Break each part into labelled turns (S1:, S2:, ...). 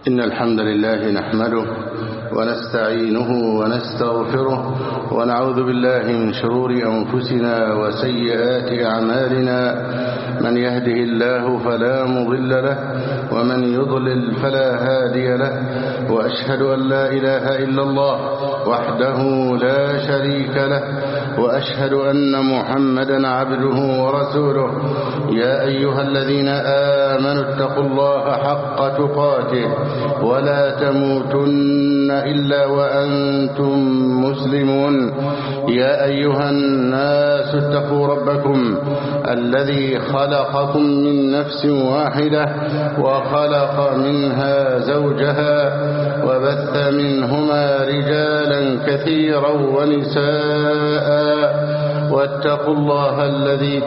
S1: إن الحمد لله نحمده ونستعينه ونستغفره ونعوذ بالله من شرور أنفسنا وسيئات أعمالنا. من يهده الله فلا مضل له ومن يضلل فلا هادي له، وأشهد أن لا إله إلا الله وحده لا شريك له، وأشهد أن محمدا عبده ورسوله. يا أيها الذين آمنوا اتقوا الله حق تقاته ولا تموتن إلا وأنتم مسلمون. يا أيها الناس اتقوا ربكم الذي خلقكم من نفس واحدة وخلق منها زوجها وبث منهما رجالا كثيرا ونساء، واتقوا الله الذي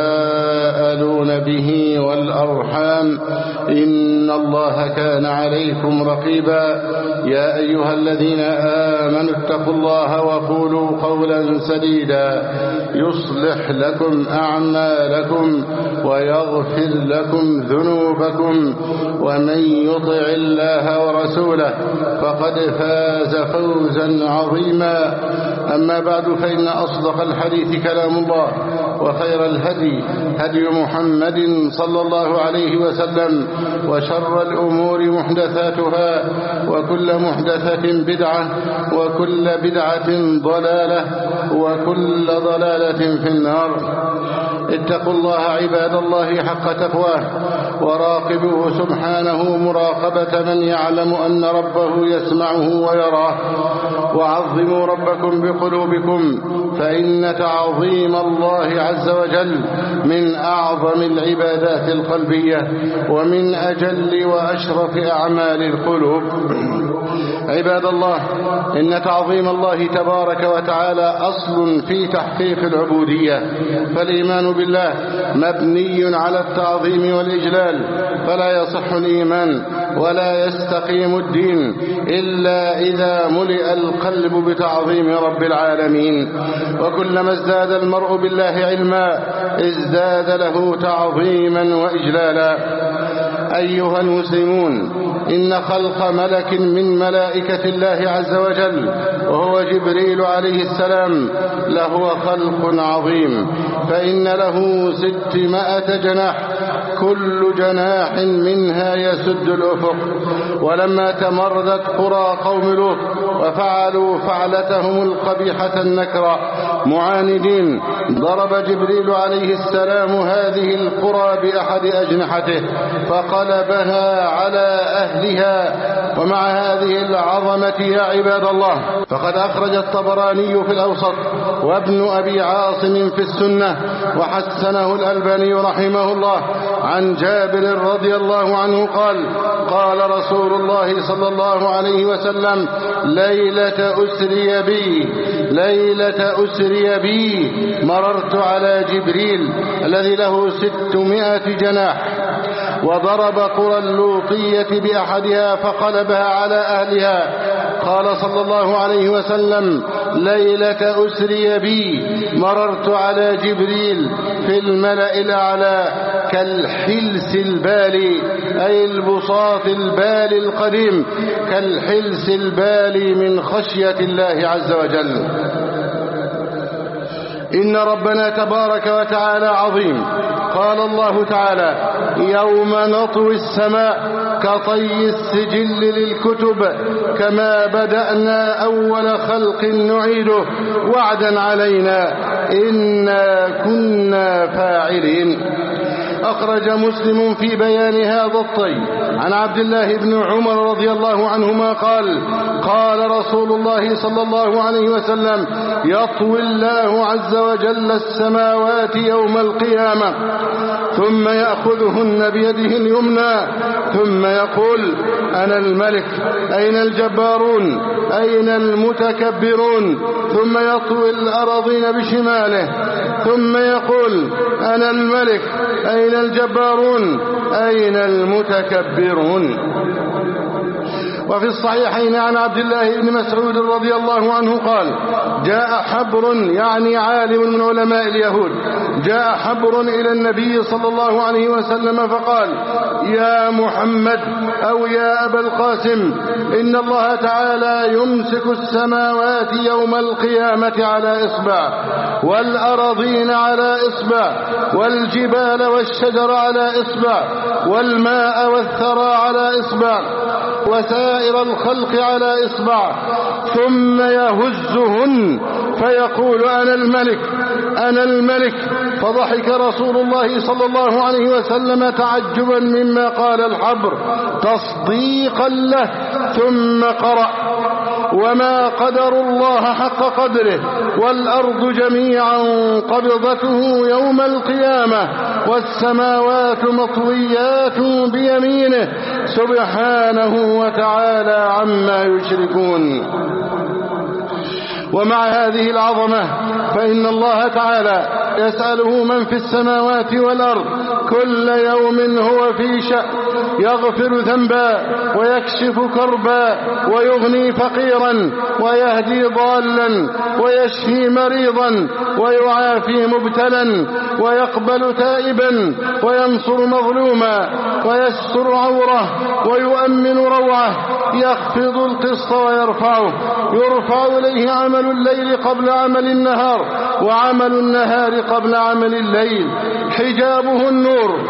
S1: تساءلون به والأرحام إن الله كان عليكم رقيبا. يا أيها الذين آمنوا اتقوا الله وقولوا قولا سديدا يصلح لكم أعمالكم ويغفر لكم ذنوبكم، ومن يطع الله ورسوله فقد فاز فوزا عظيما. أما بعد، فإن أصدق الحديث كلام الله، وخير الهدي هدي محمد صلى الله عليه وسلم، وشر الأمور محدثاتها، وكل محدثة بدعة، وكل بدعة ضلالة، وكل ضلالة في النار. اتقوا الله عباد الله حق تقواه، وراقبوه سبحانه مراقبة من يعلم أن ربه يسمعه ويراه. وعظموا ربكم بقلوبكم، فإن تعظيم الله عز وجل من أعظم العبادات القلبية ومن أجل وأشرف أعمال القلوب. عباد الله، إن تعظيم الله تبارك وتعالى أصل في تحقيق العبودية، فالإيمان بالله مبني على التعظيم والإجلال، فلا يصح الإيمان ولا يستقيم الدين إلا إذا ملئ القلب بتعظيم رب العالمين. وكلما ازداد المرء بالله علما ازداد له تعظيما وإجلالا. أيها المسلمون، إن خلق ملك من ملائكة الله عز وجل وهو جبريل عليه السلام لهو خلق عظيم، فإن له 600 جناح، كل جناح منها يسد الأفق. ولما تمردت قرى قوم لوط وفعلوا فعلتهم القبيحة النكرة معاندين، ضرب جبريل عليه السلام هذه القرى بأحد أجنحته فقلبها على أهلها. ومع هذه العظمة يا عباد الله، فقد أخرج الطبراني في الأوسط وابن أبي عاصم في السنة وحسنه الألباني رحمه الله عن جابر رضي الله عنه قال: قال رسول الله صلى الله عليه وسلم: ليلة أسري بي مررت على جبريل الذي له 600 جناح، وضرب قرى اللوطية بأحدها فقلبها على أهلها. قال صلى الله عليه وسلم: ليلة أسري بي مررت على جبريل في الملأ الأعلى كالحلس البالي، أي البساط البالي القديم، كالحلس البالي من خشية الله عز وجل. إن ربنا تبارك وتعالى عظيم. قال الله تعالى: يوم نطوي السماء كطي السجل للكتب كما بدأنا أول خلق نعيده وعدا علينا إنا كنا فاعلين. أخرج مسلم في بيان هذا الطي عن عبد الله بن عمر رضي الله عنهما قال: قال رسول الله صلى الله عليه وسلم: يطوي الله عز وجل السماوات يوم القيامة ثم يأخذهن بيده اليمنى ثم يقول: أنا الملك، أين الجبارون، أين المتكبرون؟ ثم يطوي الأراضين بشماله ثم يقول: أنا الملك، أين الجبارون؟ أين المتكبرون؟ وفي الصحيحين عن عبد الله بن مسعود رضي الله عنه قال: جاء حبر، يعني عالم من علماء اليهود، جاء حبر إلى النبي صلى الله عليه وسلم فقال: يا محمد أو يا أبا القاسم، إن الله تعالى يمسك السماوات يوم القيامة على إصبع، والأراضين على إصبع، والجبال والشجر على إصبع، والماء والثرى على إصبع، وسائر الخلق على إصبع، ثم يهزهن فيقول: أنا الملك أنا الملك. فضحك رسول الله صلى الله عليه وسلم تعجبا مما قال الحبر تصديقا له، ثم قرأ: وما قدر الله حق قدره، والأرض جميعا قبضته يوم القيامة، والسماوات مطويات بيمينه سبحانه وتعالى عما يشركون. ومع هذه العظمة فإن الله تعالى يسأله من في السماوات والأرض كل يوم هو في شأن، يغفر ذنبا ويكشف كربا ويغني فقيرا ويهدي ضالا ويشفي مريضا ويعافي مبتلا ويقبل تائبا وينصر مظلوما ويستر عوره ويؤمن روعه، يخفض القسط ويرفعه، يرفع إليه عمل الليل قبل عمل النهار، وعمل النهار قبل عمل الليل، حجابه النور،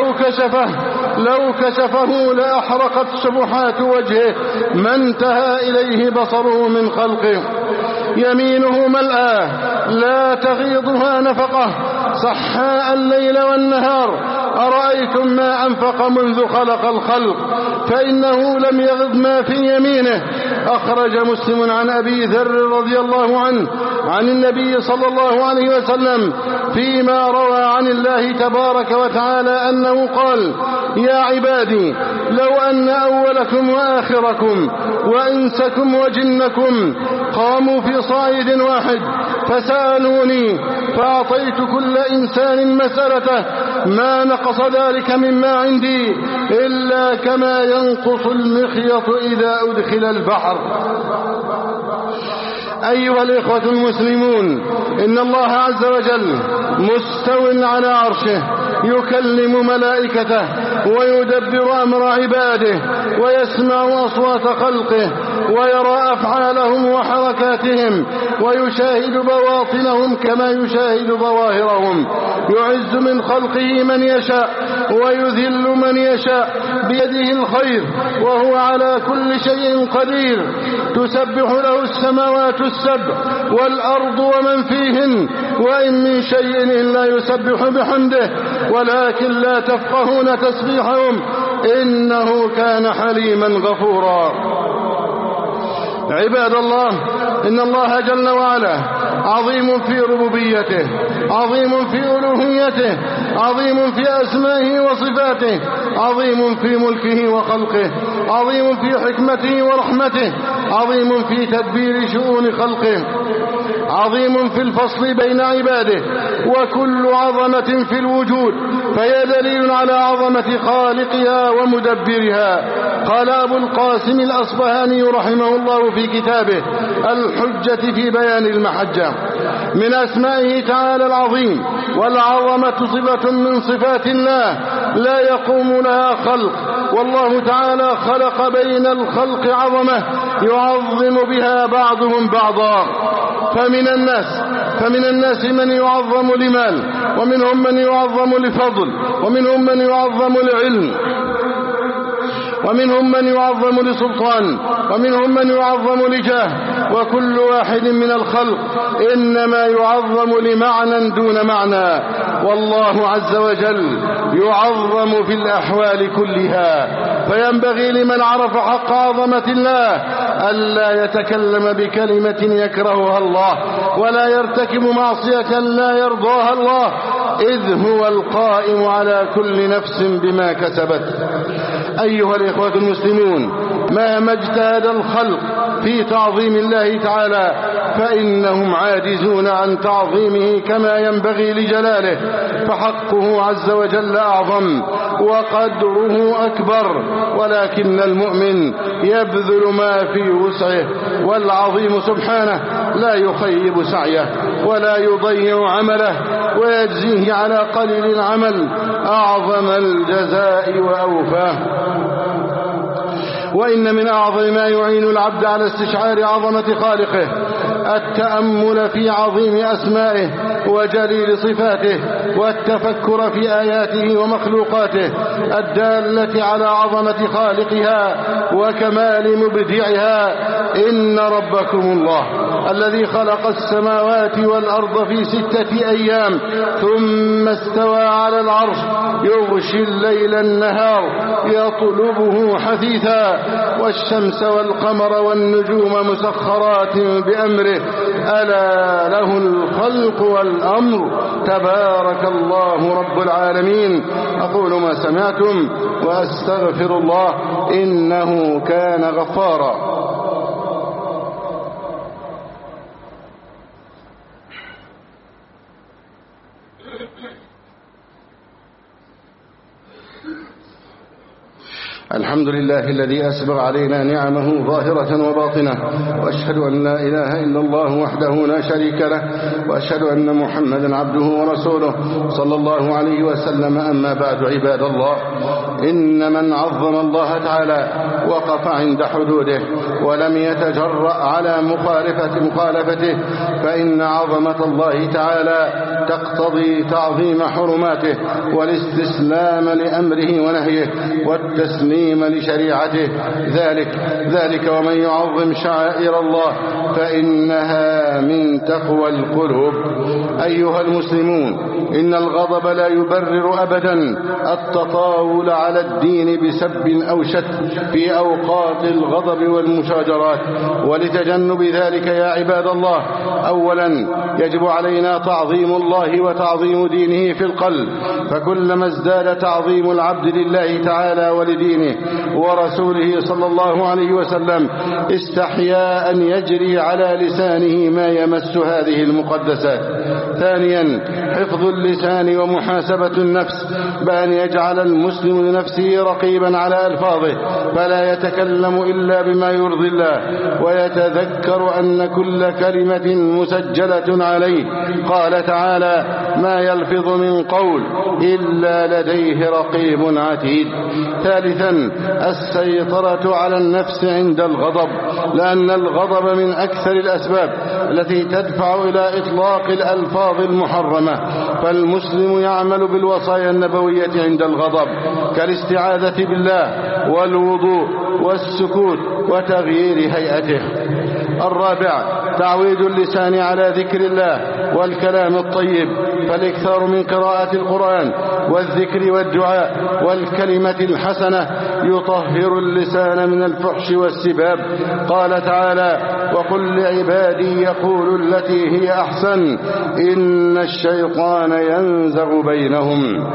S1: لو كشفه لأحرقت سبحات وجهه ما انتهى إليه بصره من خلقه، يمينه ملآه لا تغيضها نفقه، صحاء الليل والنهار، أرأيتم ما أنفق منذ خلق الخلق، فإنه لم يغض ما في يمينه. أخرج مسلم عن أبي ذر رضي الله عنه عن النبي صلى الله عليه وسلم فيما روى عن الله تبارك وتعالى أنه قال: يا عبادي، لو أن أولكم وآخركم وإنسكم وجنكم قاموا في صعيد واحد فسألوني فأعطيت كل إنسان مسألته ما نقص ذلك مما عندي إلا كما ينقص المخيط إذا أدخل البحر. أيها الإخوة المسلمون، إن الله عز وجل مستو على عرشه، يكلم ملائكته ويدبر أمر عباده ويسمع أصوات خلقه ويرى أفعالهم وحركاتهم ويشاهد بواطنهم كما يشاهد ظواهرهم، يعز من خلقه من يشاء ويذل من يشاء بيده الخير وهو على كل شيء قدير، تسبح له السماوات السبع والأرض ومن فيهن، وإن من شيء إلا يسبح بحمده ولكن لا تفقهون تسبيحهم إنه كان حليما غفورا. عباد الله، إن الله جل وعلا عظيم في ربوبيته، عظيم في ألوهيته، عظيم في أسمائه وصفاته، عظيم في ملكه وخلقه، عظيم في حكمته ورحمته، عظيم في تدبير شؤون خلقه، عظيم في الفصل بين عباده، وكل عظمة في الوجود فهي دليل على عظمة خالقها ومدبرها. قال أبو القاسم الأصبهاني رحمه الله في كتابه الحجة في بيان المحجة: من أسمائه تعالى العظيم، والعظمة صفة من صفات الله لا يقوم لها خلق، والله تعالى خلق بين الخلق عظمة يعظم بها بعضهم بعضا. فمن الناس من يعظم لمال، ومنهم من يعظم لفضل، ومنهم من يعظم لعلم، ومنهم من يعظم لسلطان، ومنهم من يعظم لجاه، وكل واحد من الخلق إنما يعظم لمعنى دون معنى، والله عز وجل يعظم في الأحوال كلها. فينبغي لمن عرف حق عظمة الله ألا يتكلم بكلمة يكرهها الله، ولا يرتكب معصية لا يرضاها الله، إذ هو القائم على كل نفس بما كسبت. أيها الإخوة المسلمون، مهما اجتهد الخلق في تعظيم الله تعالى فإنهم عاجزون عن تعظيمه كما ينبغي لجلاله، فحقه عز وجل أعظم، وقدره أكبر، ولكن المؤمن يبذل ما في وسعه، والعظيم سبحانه لا يخيب سعيه ولا يضيع عمله، ويجزيه على قليل العمل أعظم الجزاء وأوفاه. وإن من أعظم ما يعين العبد على استشعار عظمة خالقه التأمل في عظيم أسمائه وجليل صفاته، والتفكر في آياته ومخلوقاته الدالة على عظمة خالقها وكمال مبدعها. إن ربكم الله الذي خلق السماوات والأرض في 6 أيام ثم استوى على العرش يغشي الليل النهار يطلبه حثيثا، والشمس والقمر والنجوم مسخرات بأمره، ألا له الخلق والأمر، تبارك الله رب العالمين. أقول ما سمعتم وأستغفر الله إنه كان غفارا. الحمد لله الذي أسبغ علينا نعمه ظاهرة وباطنة، وأشهد أن لا إله إلا الله وحده لا شريك له، وأشهد أن محمدا عبده ورسوله صلى الله عليه وسلم. أما بعد، عباد الله، إن من عظم الله تعالى وقف عند حدوده ولم يتجرأ على مخالفته، فإن عظمة الله تعالى تقتضي تعظيم حرماته والاستسلام لأمره ونهيه والتسليم لشريعته. ذلك ومن يعظم شعائر الله فإنها من تقوى القلوب. أيها المسلمون، إن الغضب لا يبرر أبدا التطاول على الدين بسب أو شتم في أوقات الغضب والمشاجرات. ولتجنب ذلك يا عباد الله، أولا يجب علينا تعظيم الله وتعظيم دينه في القلب، فكلما ازداد تعظيم العبد لله تعالى ولدينه ورسوله صلى الله عليه وسلم استحياء أن يجري على لسانه ما يمس هذه المقدسات. ثانيا حفظ اللسان ومحاسبة النفس، بأن يجعل المسلم لنفسه رقيبا على ألفاظه فلا يتكلم إلا بما يرضي الله، ويتذكر أن كل كلمة مسجلة عليه. قال تعالى: ما يلفظ من قول إلا لديه رقيب عتيد. ثالثا السيطرة على النفس عند الغضب، لأن الغضب من أكثر الأسباب التي تدفع إلى إطلاق الألفاظ المحرمة، فالمسلم يعمل بالوصايا النبوية عند الغضب كالاستعاذة بالله والوضوء والسكوت وتغيير هيئته. الرابع تعويد اللسان على ذكر الله والكلام الطيب، فالاكثار من قراءة القرآن والذكر والدعاء والكلمة الحسنة يطهر اللسان من الفحش والسباب. قال تعالى: وقل لعبادي يقولوا التي هي أحسن إن الشيطان ينزغ بينهم.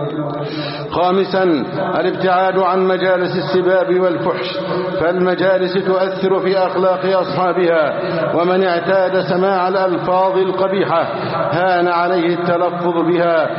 S1: خامسا الابتعاد عن مجالس السباب والفحش، فالمجالس تؤثر في أخلاق أصحابها، ومن اعتاد سماع الألفاظ القبيحة هان عليه التلفظ بها.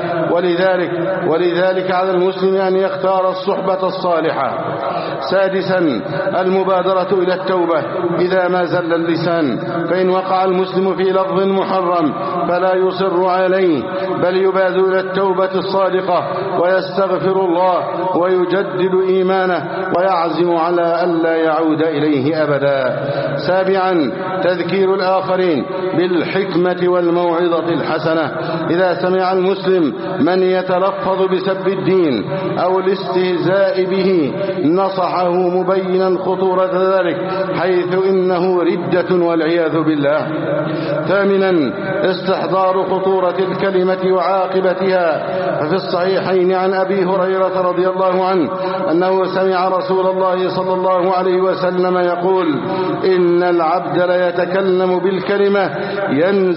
S1: ولذلك على المسلم أن يختار الصحبة الصالحة. سادسا المبادرة إلى التوبة إذا ما زل اللسان، فإن وقع المسلم في لفظ محرم فلا يصر عليه، بل يبادر إلى التوبة الصادقة ويستغفر الله ويجدد إيمانه ويعزم على ألا يعود إليه أبدا. سابعا تذكير الآخرين بالحكمة والموعظة الحسنة. إذا سمع المسلم من يتلفظ بسب الدين أو الاستهزاء به نصحه مبينا خطورة ذلك، حيث إنه ردة والعياذ بالله. ثامنا استحضار خطورة الكلمة وعاقبتها، ففي الصحيحين عن أبي هريرة رضي الله عنه أنه سمع رسول الله صلى الله عليه وسلم يقول: إن العبد ليتكلم بالكلمة ينزل بها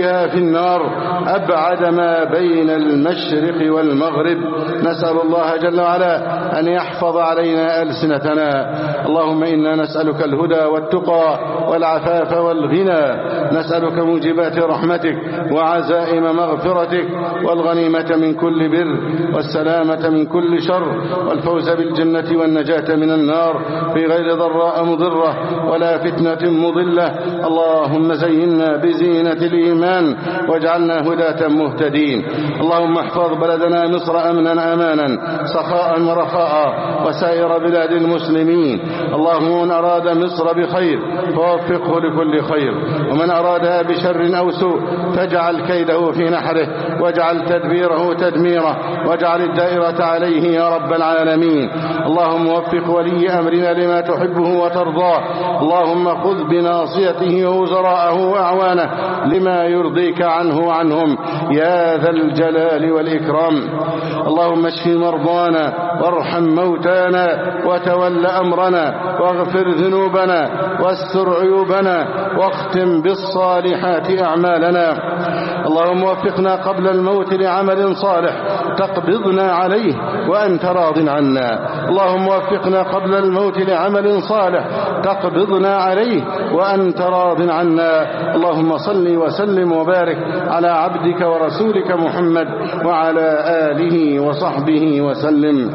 S1: بها في النار أبعد ما بين المشرق والمغرب. نسأل الله جل وعلا أن يحفظ علينا ألسنتنا. اللهم إنا نسألك الهدى والتقى والعفاف والغنى، نسألك موجبات رحمتك وعزائم مغفرتك والغنيمة من كل بر والسلامة من كل شر والفوز بالجنة والنجاة من النار في غير ضراء مضرة ولا فتنة مضلة. اللهم زينا بزينة الإيمان واجعلنا هداة مهتدين. اللهم احفظ بلدنا مصر أمنا أمانا سخاء ورخاء وسائر بلاد المسلمين. اللهم من أراد مصر بخير فوفقه لكل خير، ومن أرادها بشر أو سوء فاجعل كيده في نحره واجعل تدبيره تدميره واجعل الدائرة عليه يا رب العالمين. اللهم وفق ولي أمرنا لما تحبه وترضاه. اللهم خذ بناصيته ووزراءه وأعوانه لما يرضيك عنه وعنهم يا ذا الجلال والإكرام. اللهم اشف مرضانا وارحم موتانا وتول أمرنا واغفر ذنوبنا واستر عيوبنا واختم بالصالحات أعمالنا. اللهم وفقنا قبل الموت لعمل صالح تقبضنا عليه وأنت راض عنا. اللهم وفقنا قبل الموت لعمل صالح تقبضنا عليه وأنت راض عنا. اللهم صل وسلم وبارك على عبدك ورسولك محمد وعلى آله وصحبه وسلم.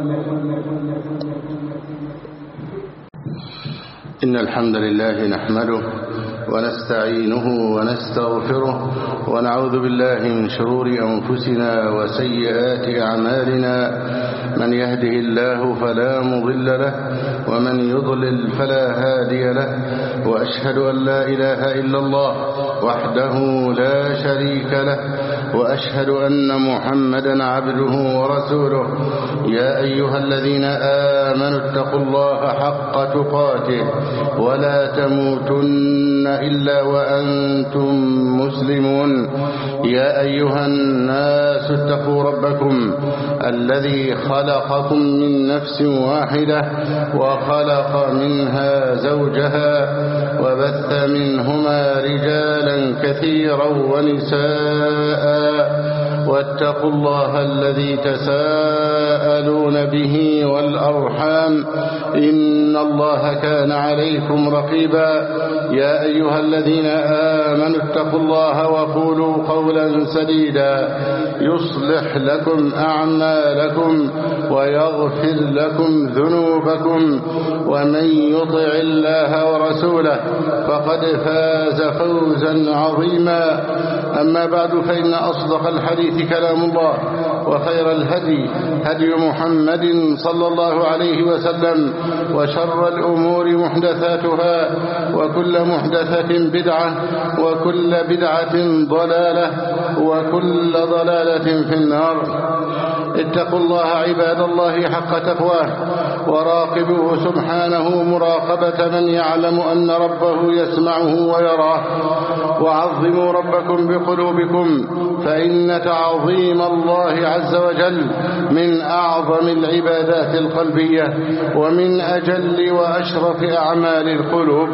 S1: إن الحمد لله نحمده ونستعينه ونستغفره ونعوذ بالله من شرور أنفسنا وسيئات أعمالنا. من يهده الله فلا مضل له ومن يضلل فلا هادي له، وأشهد أن لا إله إلا الله وحده لا شريك له، وأشهد أن محمدا عبده ورسوله. يا أيها الذين آمنوا اتقوا الله حق تقاته ولا تموتن إلا وأنتم مسلمون. يا أيها الناس اتقوا ربكم الذي خلقكم من نفس واحدة وخلق منها زوجها وبث منهما رجالا كثيرا ونساء، واتقوا الله الذي تساءلون به والأرحام إن الله كان عليكم رقيبا. يا أيها الذين آمنوا اتقوا الله وقولوا قولا سديدا يصلح لكم أعمالكم ويغفر لكم ذنوبكم، ومن يطع الله ورسوله فقد فاز فوزا عظيما. أما بعد، فإن أصدق الحديث كلام الله، وخير الهدي هدي محمد صلى الله عليه وسلم، وشر الأمور محدثاتها، وكل محدثة بدعة، وكل بدعة ضلالة، وكل ضلالة في النار. اتقوا الله عباد الله حق تقواه، وراقبوه سبحانه مراقبة من يعلم أن ربه يسمعه ويراه. وعظموا ربكم بقلوبكم، فإن تعظيم الله عز وجل من أعظم العبادات القلبية ومن أجل وأشرف أعمال القلوب.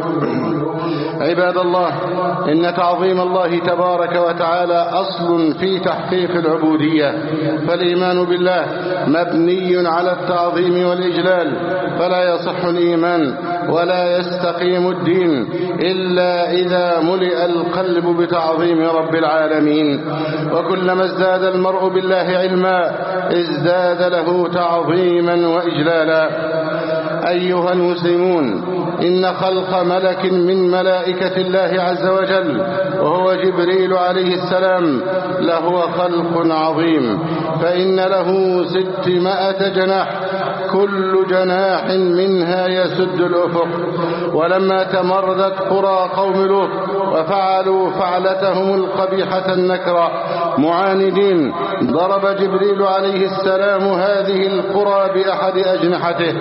S1: عباد الله، إن تعظيم الله تبارك وتعالى أصل في تحقيق العبودية، فالإيمان بالله مبني على التعظيم والإجلال، فلا يصح الإيمان ولا يستقيم الدين إلا إذا ملئ القلب بتعظيم رب العالمين. وكلما ازداد المرء بالله علما ازداد له تعظيما وإجلالا. أيها المسلمون، إن خلق ملك من ملائكة الله عز وجل وهو جبريل عليه السلام لهو خلق عظيم، فإن له 600 جناح، كل جناح منها يسد الأفق. ولما تمردت قرى قوم لوط وفعلوا فعلتهم القبيحة النكرة معاندين، ضرب جبريل عليه السلام هذه القرى بأحد أجنحته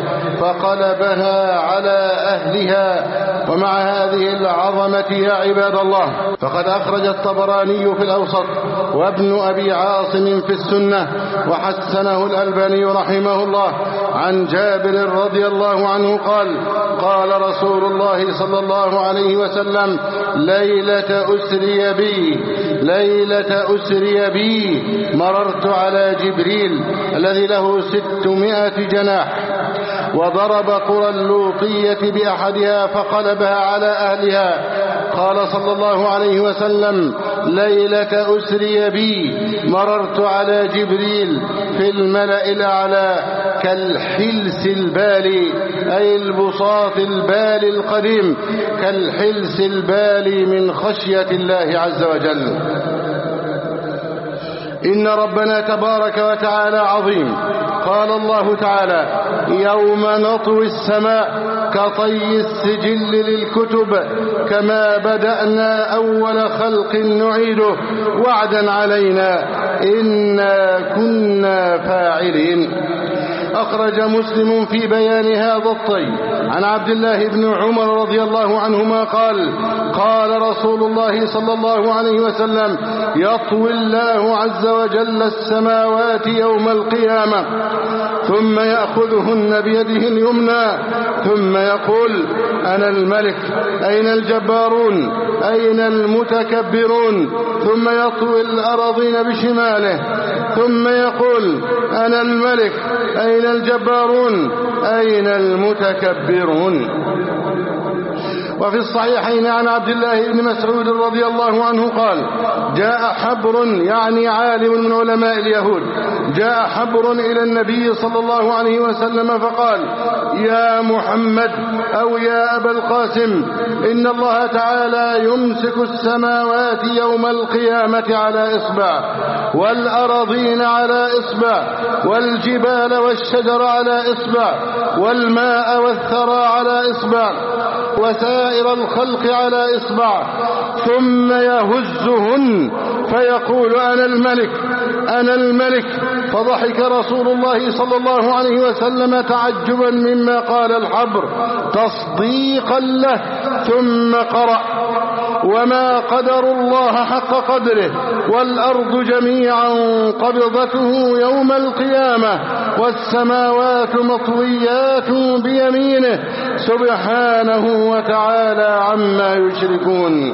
S1: فقلبها على أهلها. ومع هذه العظمة يا عباد الله، فقد أخرج الطبراني في الأوسط وابن أبي عاصم في السنة وحسنه الألباني رحمه الله عن جابر رضي الله عنه قال: قال رسول الله صلى الله عليه وسلم: ليلة أسري بي ليلة أسري بي مررت على جبريل الذي له 600 جناح وضرب قرى اللوطية بأحدها فقلبها على أهلها. قال صلى الله عليه وسلم: ليلة أسري بي مررت على جبريل في الملأ الأعلى كالحلس البالي، أي البساط البالي القديم، كالحلس البالي من خشية الله عز وجل. إن ربنا تبارك وتعالى عظيم. قال الله تعالى: يوم نطوي السماء كطي السجل للكتب كما بدأنا أول خلق نعيده وعدا علينا إنا كنا فاعلين. أخرج مسلم في بيان هذا الطي عن عبد الله بن عمر رضي الله عنهما قال: قال رسول الله صلى الله عليه وسلم: يطوي الله عز وجل السماوات يوم القيامة ثم يأخذهن بيده اليمنى ثم يقول: أنا الملك، أين الجبارون، أين المتكبرون؟ ثم يطوي الأراضين بشماله ثم يقول: أنا الملك، أين الجبارون، أين المتكبرون؟ وفي الصحيحين عن عبد الله بن مسعود رضي الله عنه قال: جاء حبر، يعني عالم من علماء اليهود، جاء حبر إلى النبي صلى الله عليه وسلم فقال: يا محمد أو يا أبا القاسم، إن الله تعالى يمسك السماوات يوم القيامة على إصبع، والأراضين على إصبع، والجبال والشجر على إصبع، والماء والثرى على إصبع، وسائر الخلق على إصبع، ثم يهزهن فيقول: أنا الملك، أنا الملك. فضحك رسول الله صلى الله عليه وسلم تعجبا مما قال الحبر تصديقا له، ثم قرأ: وما قدر الله حق قدره، والأرض جميعا قبضته يوم القيامة، والسماوات مطويات بيمينه سبحانه وتعالى عما يشركون.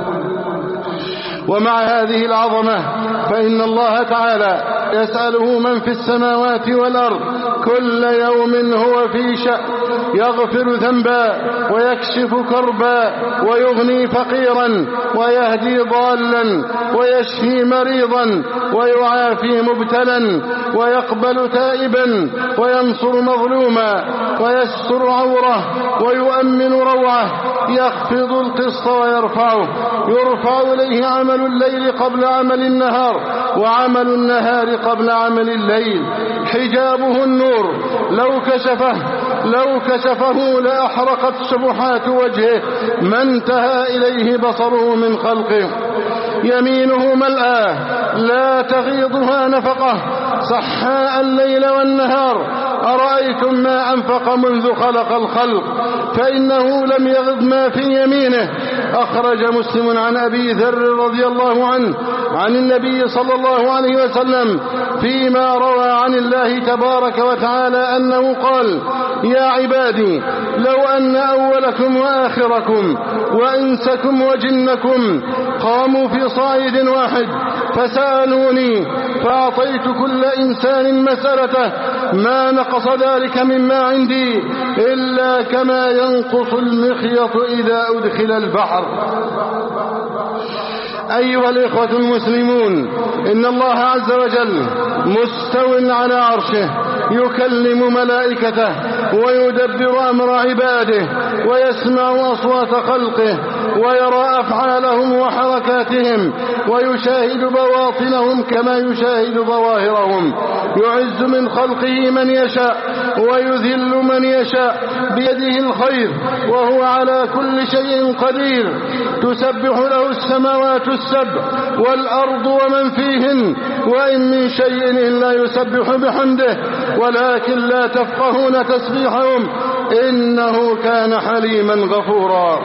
S1: ومع هذه العظمة فإن الله تعالى يسأله من في السماوات والأرض كل يوم هو في شأن، يغفر ذنبا ويكشف كربا ويغني فقيرا ويهدي ضالا ويشفي مريضا ويعافي مبتلا ويقبل تائبا وينصر مظلوما ويستر عوره ويؤمن روعه، يخفض القسط ويرفعه، يرفع إليه عمل الليل قبل عمل النهار وعمل النهار قبل عمل الليل، حجابه النور، لو كشفه لأحرقت سبحات وجهه ما انتهى إليه بصره من خلقه، يمينه ملآه لا تغيضها نفقه، صحاء الليل والنهار، أرأيتم ما أنفق منذ خلق الخلق فإنه لم يغض ما في يمينه. أخرج مسلم عن أبي ذر رضي الله عنه عن النبي صلى الله عليه وسلم فيما روى عن الله تبارك وتعالى أنه قال: يا عبادي، لو أن أولكم وآخركم وإنسكم وجنكم قاموا في صعيد واحد فسألوني فأعطيت كل إنسان مسألته ما نقص ذلك مما عندي إلا كما ينقص المخيط إذا أدخل البحر. أيها الإخوة المسلمون، إن الله عز وجل مستو على عرشه، يكلم ملائكته ويدبر أمر عباده ويسمع أصوات خلقه ويرى أفعالهم وحركاتهم ويشاهد بواطنهم كما يشاهد ظواهرهم، يعز من خلقه من يشاء ويذل من يشاء بيده الخير وهو على كل شيء قدير، تسبح له السماوات السبع والأرض ومن فيهن وإن من شيء إلا يسبح بحمده ولكن لا تفقهون تسبيحهم إنه كان حليما غفورا.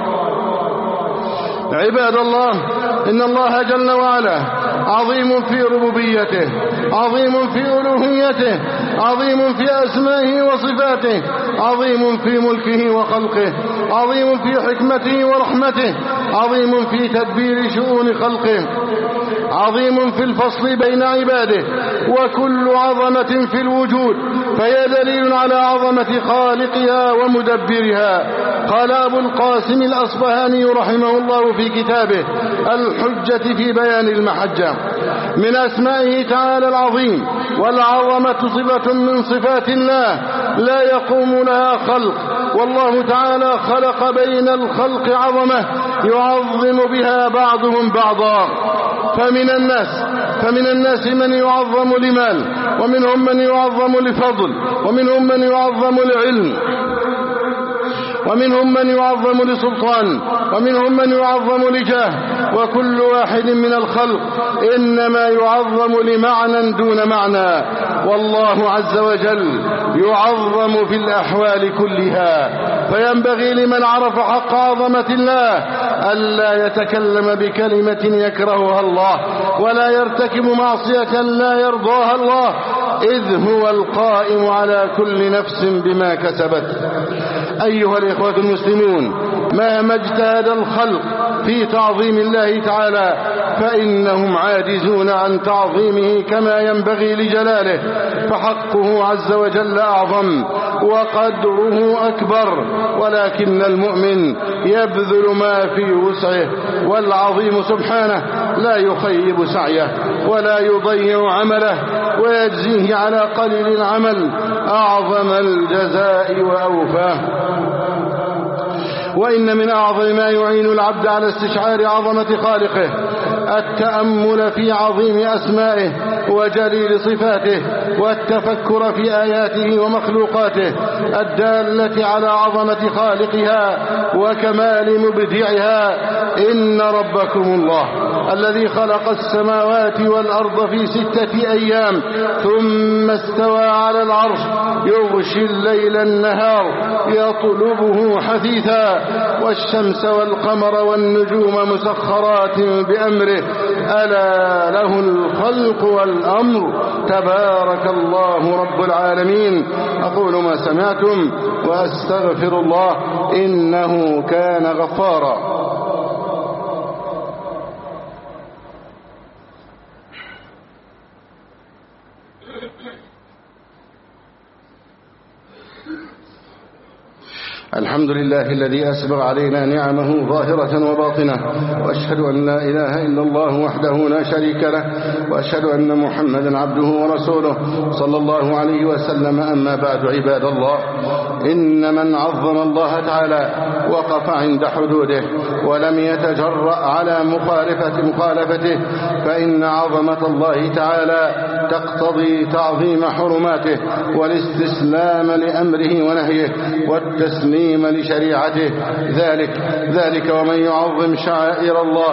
S1: عباد الله، إن الله جل وعلا عظيم في ربوبيته، عظيم في ألوهيته، عظيم في أسمائه وصفاته، عظيم في ملكه وخلقه، عظيم في حكمته ورحمته، عظيم في تدبير شؤون خلقه، عظيم في الفصل بين عباده، وكل عظمة في الوجود فهي دليل على عظمة خالقها ومدبرها. قال أبو القاسم الأصبهاني رحمه الله في كتابه الحجة في بيان المحجة: من أسمائه تعالى العظيم، والعظمة صفة من صفات الله لا يقوم لها خلق، والله تعالى خلق بين الخلق عظمة يعظم بها بعضهم بعضا. فمن الناس من يعظم لمال، ومنهم من يعظم لفضل، ومنهم من يعظم لعلم، ومنهم من يعظم لسلطان، ومنهم من يعظم لجاه، وكل واحد من الخلق إنما يعظم لمعنى دون معنى، والله عز وجل يعظم في الأحوال كلها. فينبغي لمن عرف حق عظمة الله ألا يتكلم بكلمة يكرهها الله، ولا يرتكب معصية لا يرضاها الله، إذ هو القائم على كل نفس بما كسبت. أيها الإخوة المسلمون، مهما اجتهد الخلق في تعظيم الله تعالى فإنهم عاجزون عن تعظيمه كما ينبغي لجلاله، فحقه عز وجل أعظم وقدره أكبر، ولكن المؤمن يبذل ما في وسعه، والعظيم سبحانه لا يخيب سعيه ولا يضيع عمله، ويجزيه على قليل العمل أعظم الجزاء وأوفاه. وإن من أعظم ما يعين العبد على استشعار عظمة خالقه التأمل في عظيم أسمائه وجليل صفاته، والتفكر في آياته ومخلوقاته الدالة على عظمة خالقها وكمال مبدعها. إن ربكم الله الذي خلق السماوات والأرض في 6 أيام ثم استوى على العرش يغشي الليل النهار يطلبه حثيثا، والشمس والقمر والنجوم مسخرات بأمره، ألا له الخلق والأمر، تبارك الله رب العالمين. أقول ما سمعتم وأستغفر الله إنه كان غفارا. الحمد لله الذي أسبغ علينا نعمه ظاهرة وباطنة، وأشهد أن لا إله إلا الله وحده لا شريك له، وأشهد أن محمدا عبده ورسوله صلى الله عليه وسلم. أما بعد، عباد الله، إن من عظم الله تعالى وقف عند حدوده ولم يتجرأ على مخالفته، فإن عظمة الله تعالى تقتضي تعظيم حرماته والاستسلام لأمره ونهيه والتسليم لشريعته. ذلك ومن يعظم شعائر الله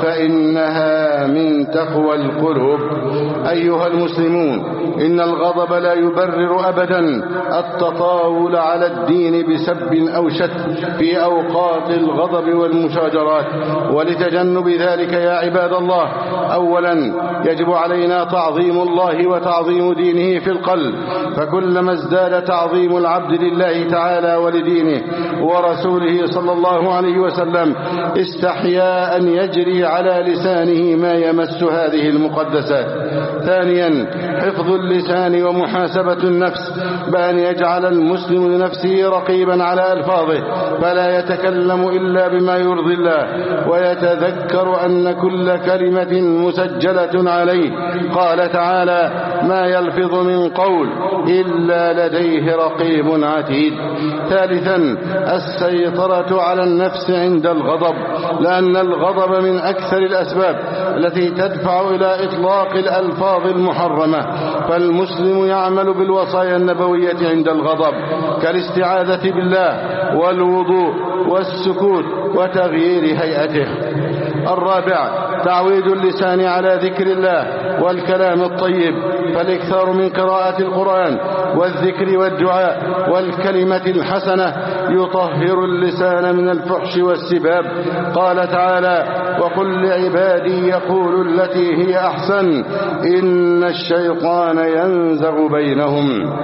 S1: فإنها من تقوى القلوب. أيها المسلمون، إن الغضب لا يبرر أبدا التطاول على الدين بسب أو شتم في أوقات الغضب والمشاجرات. ولتجنب ذلك يا عباد الله، أولا يجب علينا تعظيم الله وتعظيم دينه في القلب، فكلما ازداد تعظيم العبد لله تعالى ولدينه ورسوله صلى الله عليه وسلم استحياء أن يجري على لسانه ما يمس هذه المقدسات. ثانيا حفظ اللسان ومحاسبة النفس، بأن يجعل المسلم لنفسه رقيبا على ألفاظه فلا يتكلم إلا بما يرضي الله، ويتذكر أن كل كلمة مسجلة عليه. قال تعالى: ما يلفظ من قول إلا لديه رقيب عتيد. ثالثا السيطرة على النفس عند الغضب، لأن الغضب من أكثر الأسباب التي تدفع إلى إطلاق الألفاظ المحرمة، فالمسلم يعمل بالوصايا النبوية عند الغضب كالاستعاذة بالله والوضوء والسكوت وتغيير هيئته. الرابع تعويد اللسان على ذكر الله والكلام الطيب، فالاكثار من قراءة القرآن والذكر والدعاء والكلمة الحسنة يطهر اللسان من الفحش والسباب. قال تعالى: وقل لعبادي يقولوا التي هي أحسن إن الشيطان ينزغ بينهم.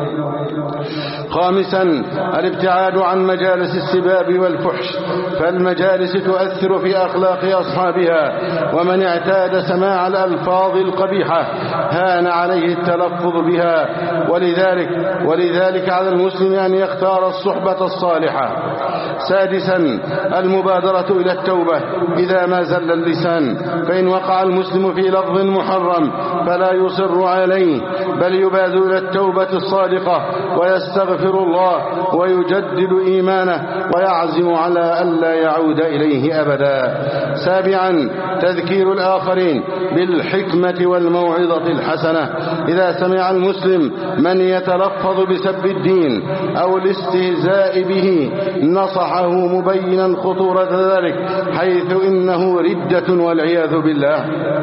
S1: خامسا الابتعاد عن مجالس السباب والفحش، فالمجالس تؤثر في أخلاق أصحابها، ومن اعتاد سماع الألفاظ القبيحة هان عليه التلفظ بها، ولذلك على المسلم أن يختار الصحبة الصالحة. سادسا المبادرة إلى التوبة إذا ما زل اللسان، فإن وقع المسلم في لفظ محرم فلا يصر عليه، بل يبادر إلى التوبة الصادقة ويستغفر الله ويجدد إيمانه ويعزم على ألا يعود إليه أبدا. سابعا تذكير الآخرين بالحكمة والموعظة الحسنة. إذا سمع المسلم من يتلفظ بسب الدين أو الاستهزاء به نصحه مبينا خطورة ذلك، حيث إنه ردة والعياذ بالله.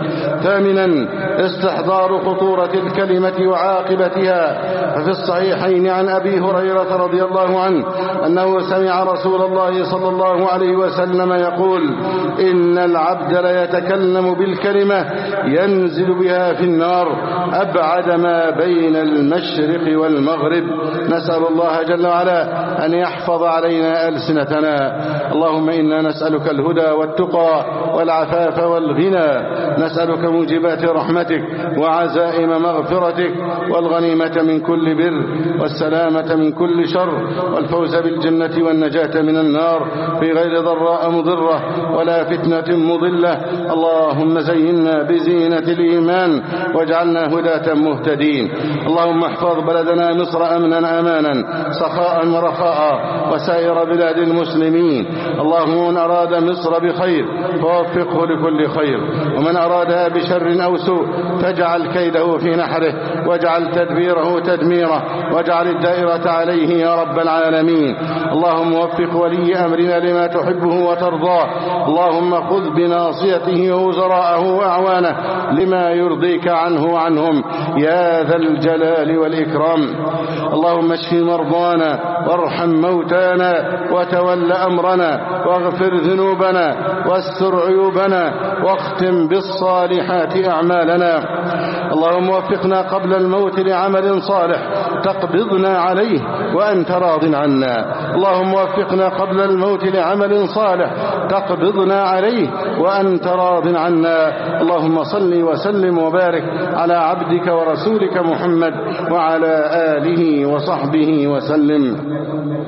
S1: ثامنا استحضار خطورة الكلمة وعاقبتها. ففي الصحيحين عن أبي هريرة رضي الله عنه أنه سمع رسول الله صلى الله عليه وسلم يقول: إن العبد ليتكلم بالكلمة ينزل بها في النار أبعد ما بين المشرق والمغرب. نسأل الله جل وعلا أن يحفظ علينا ألسنتنا. اللهم إنا نسألك الهدى والتقى والعفاف والغنى، نسألك موجبات رحمتك وعزائم مغفرتك والغنيمة من كل بر والسلامة من كل شر والفوز بالجنة والنجاة من النار في غير ضراء مضرة ولا فتنة مضلة. اللهم زينا بزينة الإيمان واجعلنا هداة مهتدين. اللهم احفظ بلدنا مصر أمنا أمانا سخاء ورخاء وسائر بلاد المسلمين. اللهم من أراد مصر بخير فوفقه لكل خير، ومن أرادها بشر أو سوء فاجعل كيده في نحره واجعل تدبيره تدميره واجعل الدائرة عليه يا رب العالمين. اللهم وفق ولي أمرنا لما تحبه وترضاه. اللهم خذ بناصيته ووزراءه وأعوانه لما يرضيك عنه وعنهم يا ذا الجلال والإكرام. اللهم اشف مرضانا وارحم موتانا وتول أمرنا واغفر ذنوبنا واستر عيوبنا واختم بالصالحات أعمالنا. اللهم وفقنا قبل الموت لعمل صالح تقبضنا عليه وأنت راض عنا. اللهم وفقنا قبل الموت لعمل صالح تقبضنا عليه وأنت راض عنا. اللهم صل وسلم وبارك على عبدك ورسولك محمد وعلى آله وصحبه وسلم.